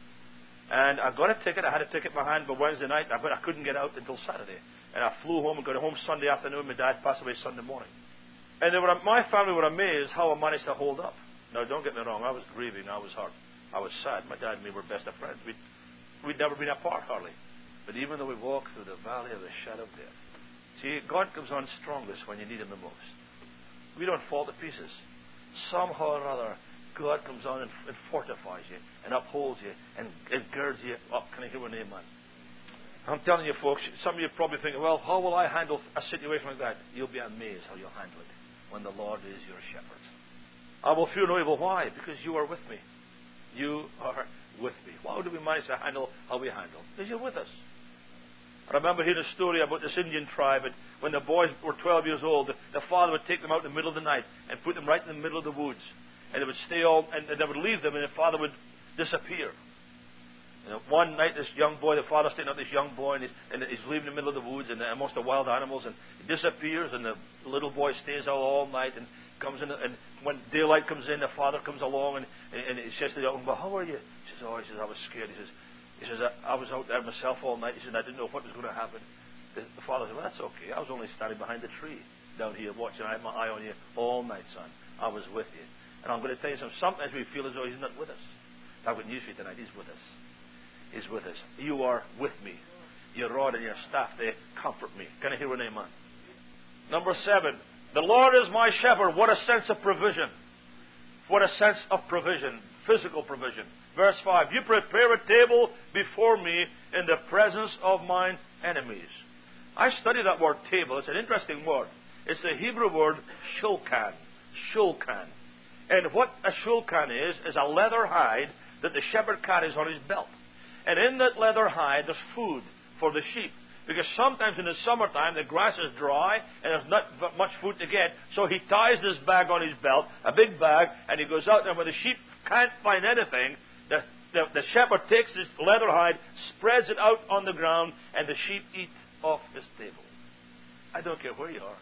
And I got a ticket. I had a ticket in my hand by Wednesday night, but I couldn't get out until Saturday. And I flew home and got home Sunday afternoon. My dad passed away Sunday morning. And they were, my family were amazed how I managed to hold up. Now, don't get me wrong. I was grieving. I was hurt. I was sad. My dad and me were best of friends. We'd, we'd never been apart, hardly. But even though we walked through the valley of the shadow of death, see, God comes on strongest when you need Him the most. We don't fall to pieces. Somehow or other, God comes on and, and fortifies you and upholds you and, and girds you up. Can I hear an amen? I'm telling you, folks, some of you probably think, well, how will I handle a situation like that? You'll be amazed how you'll handle it when the Lord is your shepherd. I will fear no evil. Why? Because you are with me. You are with me. How do we manage to handle how we handle? Because you're with us. I remember hearing a story about this Indian tribe, and when the boys were twelve years old, the, the father would take them out in the middle of the night and put them right in the middle of the woods. And they would stay all, and, and they would leave them, and the father would disappear. You know, one night, this young boy, the father's taking out this young boy, and he's, and he's leaving in the middle of the woods and amongst the wild animals, and he disappears, and the little boy stays out all night and comes in, and when daylight comes in, the father comes along, and, and, and he says to the young boy, how are you? He says, oh, he says, I was scared. He says, He says, I was out there myself all night. He said, I didn't know what was going to happen. The, the father said, well, that's okay. I was only standing behind the tree down here watching. I had my eye on you all night, son. I was with you. And I'm going to tell you something. Sometimes we feel as though He's not with us. I've got news for you tonight. He's with us. He's with us. You are with me. Your rod and your staff, they comfort me. Can I hear an amen? Number seven. The Lord is my shepherd. What a sense of provision. What a sense of provision. Physical provision. Verse five, you prepare a table before me in the presence of mine enemies. I studied that word table. It's an interesting word. It's the Hebrew word shulkan. Shulkan. And what a shulkan is, is a leather hide that the shepherd carries on his belt. And in that leather hide, there's food for the sheep. Because sometimes in the summertime, the grass is dry and there's not much food to get. So he ties this bag on his belt, a big bag, and he goes out there when the sheep can't find anything. The, the, the shepherd takes his leather hide, spreads it out on the ground, and the sheep eat off his table. I don't care where you are.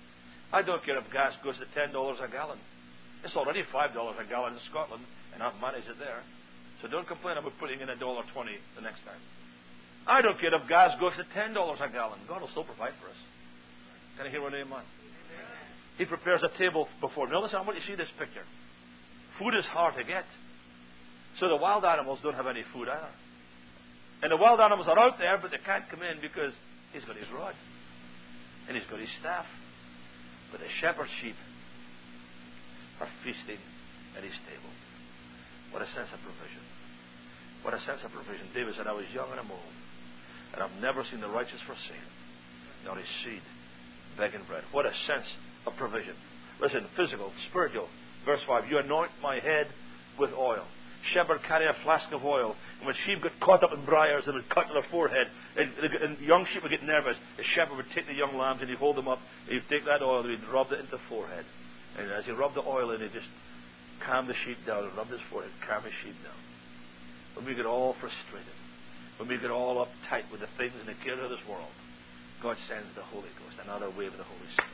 I don't care if gas goes to ten dollars a gallon. It's already five dollars a gallon in Scotland, and I've managed it there. So don't complain about putting in a dollar twenty the next time. I don't care if gas goes to ten dollars a gallon. God will still provide for us. Can I hear one amen? He prepares a table before me. Now listen, I want you to see this picture. Food is hard to get. So the wild animals don't have any food either. And the wild animals are out there, but they can't come in because He's got His rod. And He's got His staff. But the shepherd's sheep are feasting at His table. What a sense of provision. What a sense of provision. David said, I was young and I'm old, and I've never seen the righteous forsaken, nor his seed begging bread. What a sense of provision. Listen, physical, spiritual. Verse five, you anoint my head with oil. Shepherd carry a flask of oil. And when sheep got caught up in briars, they would cut to their forehead. And, and young sheep would get nervous. The shepherd would take the young lambs and he'd hold them up. He'd take that oil and he'd rub it into the forehead. And as he rubbed the oil in, he'd just calm the sheep down and rub his forehead, calm his sheep down. When we get all frustrated, when we get all uptight with the things and the cares of this world, God sends the Holy Ghost, another wave of the Holy Spirit.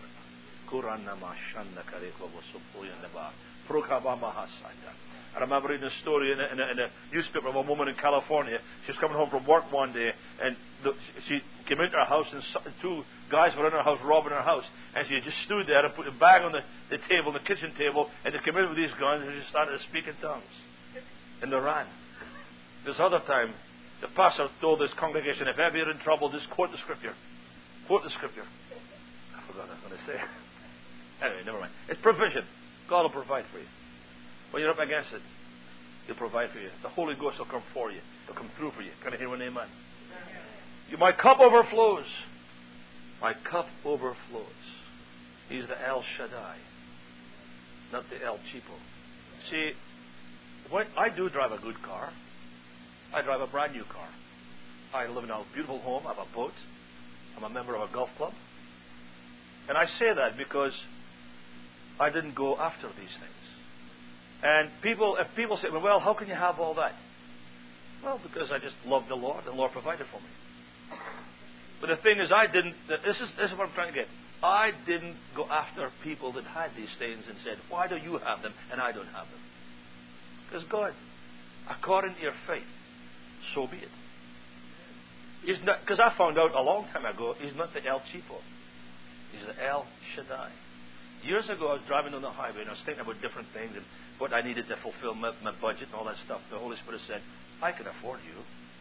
I remember reading a story in a, in, a, in a newspaper of a woman in California. She was coming home from work one day, and the, she came into her house, and two guys were in her house robbing her house. And she just stood there and put a bag on the, the table, the kitchen table, and they came in with these guns, and she started to speak in tongues. And they ran. This other time, the pastor told this congregation, if ever you're in trouble, just quote the scripture. Quote the scripture. I forgot what I was going to say. Anyway, never mind. It's provision. God will provide for you. When you're up against it, He'll provide for you. The Holy Ghost will come for you. He'll come through for you. Can I hear an amen? You, my cup overflows. My cup overflows. He's the El Shaddai, not the El Cheapo. See, when I do drive a good car. I drive a brand new car. I live in a beautiful home. I have a boat. I'm a member of a golf club. And I say that because I didn't go after these things. And people, if people say, well, how can you have all that? Well, because I just love the Lord, and the Lord provided for me. But the thing is, I didn't, this is, this is what I'm trying to get. I didn't go after people that had these things and said, why do you have them and I don't have them? Because God, according to your faith, so be it. He's not, because I found out a long time ago, He's not the El Cheapo. He's the El Shaddai. Years ago, I was driving on the highway and I was thinking about different things and what I needed to fulfill my, my budget and all that stuff. The Holy Spirit said, I can afford you.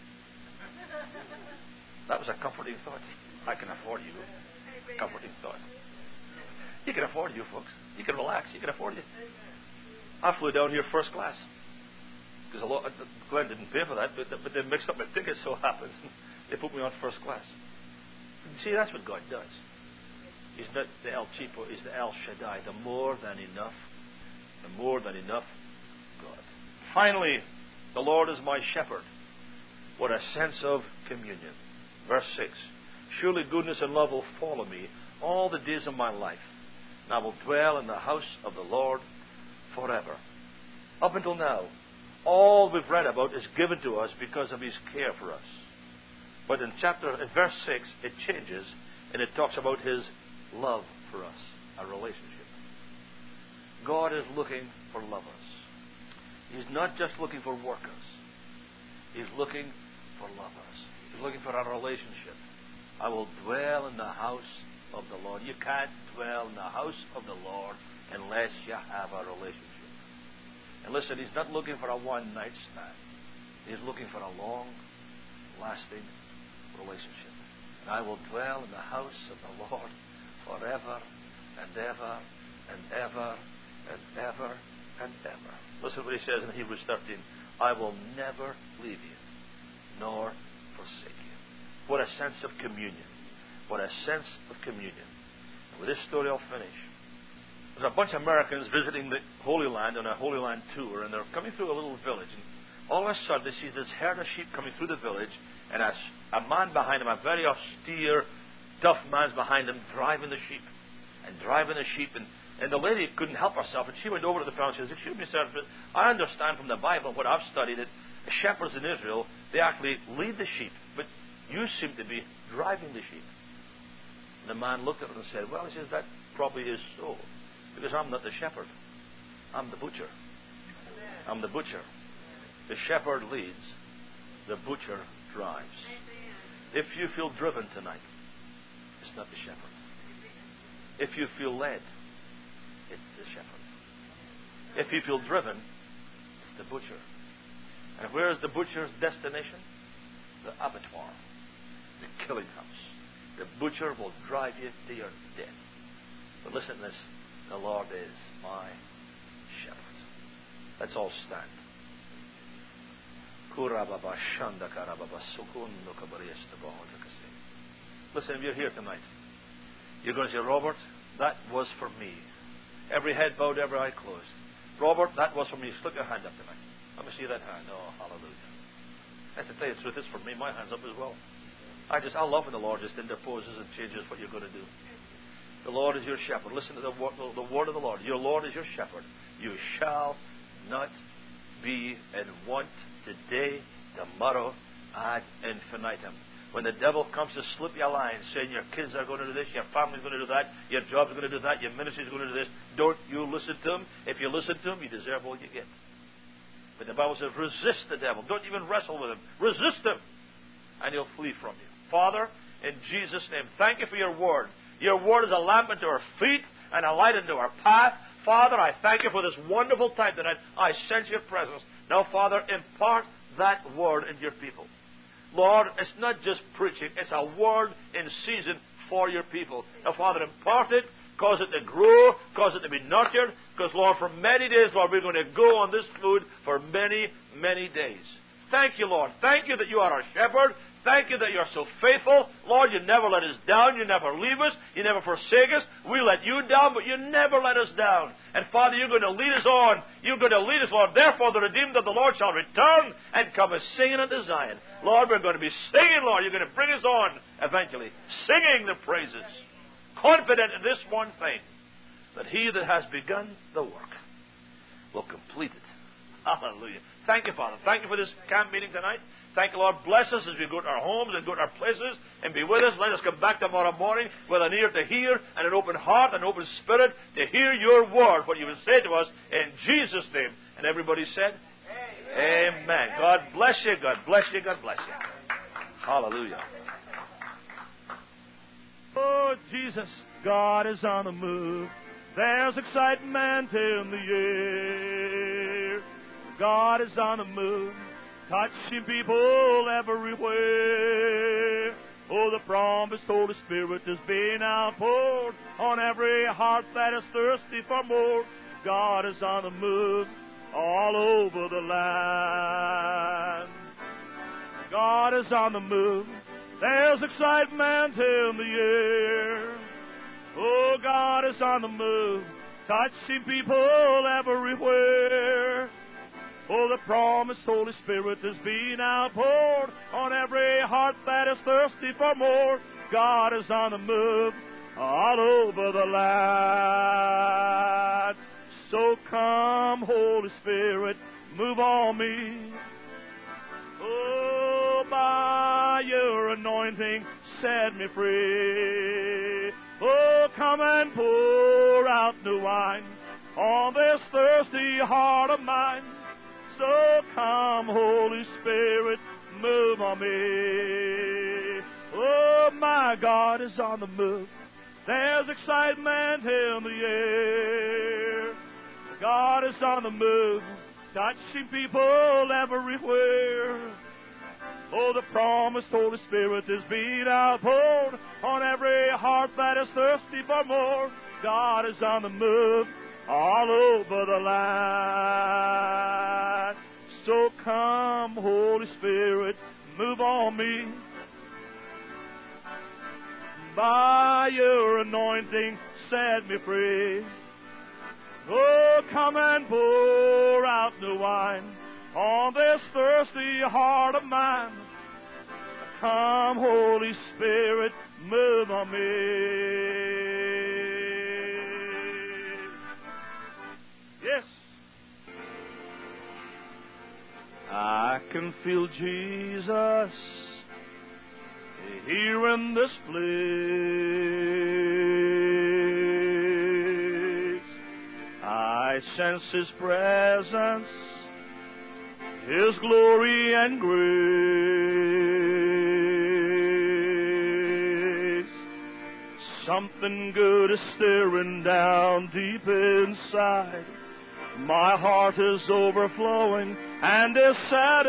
That was a comforting thought. I can afford you. Comforting thought. You can afford you, folks. You can relax. You can afford you. I flew down here first class. Because a lot, Glenn didn't pay for that, but, but they mixed up my tickets, so happens. They put me on first class. See, that's what God does. He's not the El Cheapo, He's the El Shaddai, the more than enough, the more than enough God. Finally, the Lord is my shepherd. What a sense of communion. Verse six. Surely goodness and love will follow me all the days of my life, and I will dwell in the house of the Lord forever. Up until now, all we've read about is given to us because of His care for us. But in chapter, in verse six, it changes, and it talks about His love for us, a relationship. God is looking for lovers. He's not just looking for workers. He's looking for lovers. He's looking for a relationship. I will dwell in the house of the Lord. You can't dwell in the house of the Lord unless you have a relationship. And listen, He's not looking for a one-night stand. He's looking for a long, lasting relationship. And I will dwell in the house of the Lord forever and ever and ever and ever and ever. Listen to what He says in Hebrews thirteen. I will never leave you nor forsake you. What a sense of communion. What a sense of communion. And with this story I'll finish. There's a bunch of Americans visiting the Holy Land on a Holy Land tour, and they're coming through a little village. And all of a sudden they see this herd of sheep coming through the village, and a, a man behind them, a very austere, tough man's behind them, driving the sheep. And driving the sheep. And, and the lady couldn't help herself, and she went over to the fellow and she says, excuse me, sir, but I understand from the Bible, what I've studied, that shepherds in Israel, they actually lead the sheep, but you seem to be driving the sheep. And the man looked at her and said, well, he says, that probably is so, because I'm not the shepherd. I'm the butcher. I'm the butcher. The shepherd leads, the butcher drives. If you feel driven tonight, it's not the shepherd. If you feel led, it's the shepherd. If you feel driven, it's the butcher. And where is the butcher's destination? The abattoir, the killing house. The butcher will drive you to your death. But listen to this. The Lord is my shepherd. Let's all stand. Listen, if you're here tonight, you're going to say, Robert, that was for me. Every head bowed, every eye closed. Robert, that was for me. Slip your hand up tonight. Let me see that hand. Oh, hallelujah. I have to tell you the truth, it's for me. My hand's up as well. I just, I love when the Lord just interposes and changes what you're going to do. The Lord is your shepherd. Listen to the word, the word of the Lord. Your Lord is your shepherd. You shall not be in want today, tomorrow, ad infinitum. When the devil comes to slip you a line, saying your kids are going to do this, your family's going to do that, your job's going to do that, your ministry's going to do this, don't you listen to him. If you listen to him, you deserve all you get. But the Bible says, resist the devil. Don't even wrestle with him. Resist him, and he'll flee from you. Father, in Jesus' name, thank you for your word. Your word is a lamp unto our feet and a light unto our path. Father, I thank you for this wonderful time tonight. I sense your presence. Now, Father, impart that word into your people. Lord, it's not just preaching. It's a word in season for your people. Now, Father, impart it. Cause it to grow. Cause it to be nurtured. Because, Lord, for many days, Lord, we're going to go on this food for many, many days. Thank you, Lord. Thank you that you are our shepherd. Thank you that you are so faithful. Lord, you never let us down. You never leave us. You never forsake us. We let you down, but you never let us down. And, Father, you're going to lead us on. You're going to lead us, Lord. Therefore, the redeemed of the Lord shall return and come as singing unto Zion. Lord, we're going to be singing, Lord. You're going to bring us on eventually, singing the praises, confident in this one thing, that he that has begun the work will complete it. Hallelujah. Thank you, Father. Thank you for this camp meeting tonight. Thank you, Lord. Bless us as we go to our homes and go to our places and be with us. Let us come back tomorrow morning with an ear to hear and an open heart and open spirit to hear your word, what you will say to us in Jesus' name. And everybody said, Amen. Amen. God bless you. God bless you. God bless you. Hallelujah. Oh, Jesus, God is on the move. There's excitement in the air. God is on the move, touching people everywhere. Oh, the promised Holy Spirit is being outpoured on every heart that is thirsty for more. God is on the move all over the land. God is on the move. There's excitement in the air. Oh, God is on the move, touching people everywhere. Oh, the promised Holy Spirit is being outpoured on every heart that is thirsty for more. God is on the move all over the land. So come, Holy Spirit, move on me. Oh, by your anointing, set me free. Oh, come and pour out new wine on this thirsty heart of mine. So come, Holy Spirit, move on me. Oh, my God is on the move. There's excitement in the air. God is on the move, touching people everywhere. Oh, the promised Holy Spirit is being outpoured on every heart that is thirsty for more. God is on the move all over the land. So come, Holy Spirit, move on me. By your anointing, set me free. Oh, come and pour out new wine on this thirsty heart of mine. Come, Holy Spirit, move on me. Yes. I can feel Jesus here in this place. I sense His presence, His glory and grace. Something good is stirring down deep inside. My heart is overflowing and is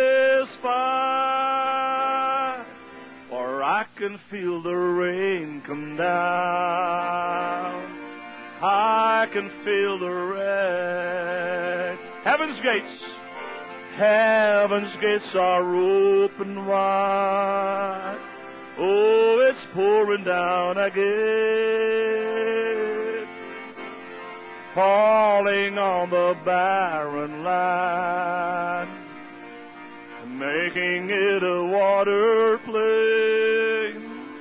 satisfied. For I can feel the rain come down. I can feel the rain. Heaven's gates, heaven's gates are open wide. Oh, it's pouring down again, falling on the barren land, making it a water plain.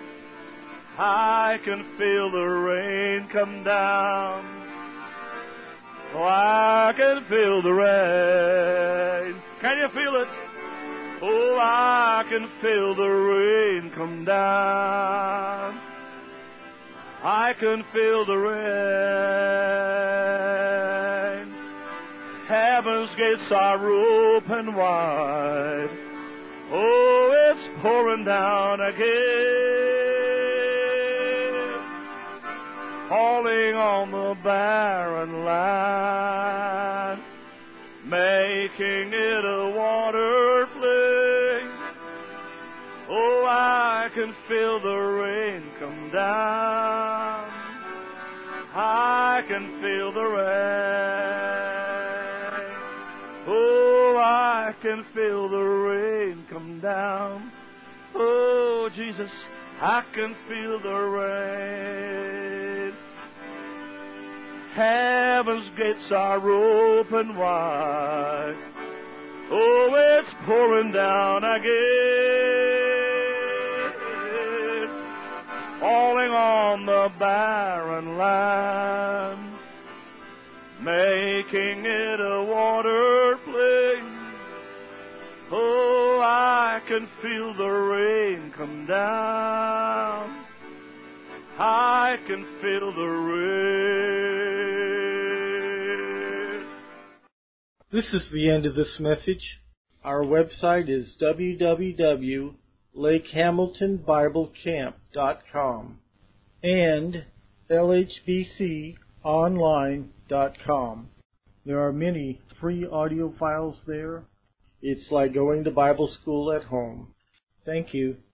I can feel the rain come down. Oh, I can feel the rain. Can you feel it? Oh, I can feel the rain come down. I can feel the rain. Heaven's gates are open wide. Oh, it's pouring down again, falling on the barren land, making it a water place. Oh, I can feel the rain come down. I can feel the rain. Oh, I can feel the rain come down. Oh, Jesus, I can feel the rain. Heaven's gates are open wide. Oh, it's pouring down again, falling on the barren land, making it a water place. Oh, I can feel the rain come down. I can feel the rain. This is the end of this message. Our website is w w w dot lake hamilton bible camp dot com and l h b c online dot com. There are many free audio files there. It's like going to Bible school at home. Thank you.